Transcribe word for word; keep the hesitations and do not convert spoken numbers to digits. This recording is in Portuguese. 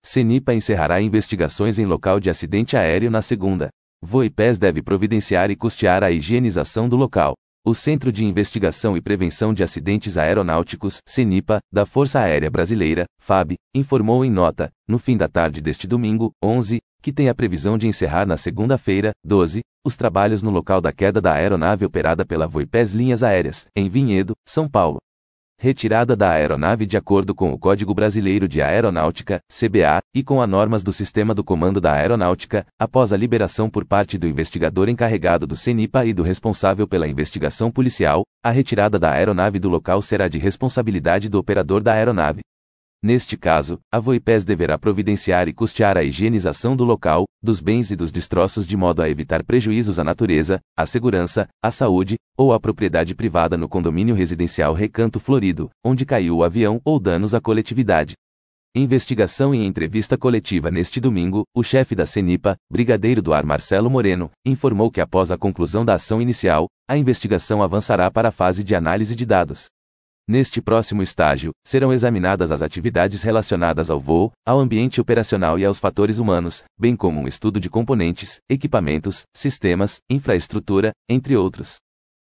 CENIPA encerrará investigações em local de acidente aéreo na segunda. Voipés deve providenciar e custear a higienização do local. O Centro de Investigação e Prevenção de Acidentes Aeronáuticos, CENIPA, da Força Aérea Brasileira, FAB, informou em nota, no fim da tarde deste domingo, onze, que tem a previsão de encerrar na segunda-feira, doze, os trabalhos no local da queda da aeronave operada pela Voipés Linhas Aéreas, em Vinhedo, São Paulo. Retirada da aeronave de acordo com o Código Brasileiro de Aeronáutica, C B A, e com as normas do Sistema do Comando da Aeronáutica, após a liberação por parte do investigador encarregado do CENIPA e do responsável pela investigação policial, a retirada da aeronave do local será de responsabilidade do operador da aeronave. Neste caso, a Voipés deverá providenciar e custear a higienização do local, dos bens e dos destroços de modo a evitar prejuízos à natureza, à segurança, à saúde, ou à propriedade privada no condomínio residencial Recanto Florido, onde caiu o avião, ou danos à coletividade. Investigação. Em entrevista coletiva neste domingo, o chefe da CENIPA, Brigadeiro do Ar Marcelo Moreno, informou que após a conclusão da ação inicial, a investigação avançará para a fase de análise de dados. Neste próximo estágio, serão examinadas as atividades relacionadas ao voo, ao ambiente operacional e aos fatores humanos, bem como um estudo de componentes, equipamentos, sistemas, infraestrutura, entre outros.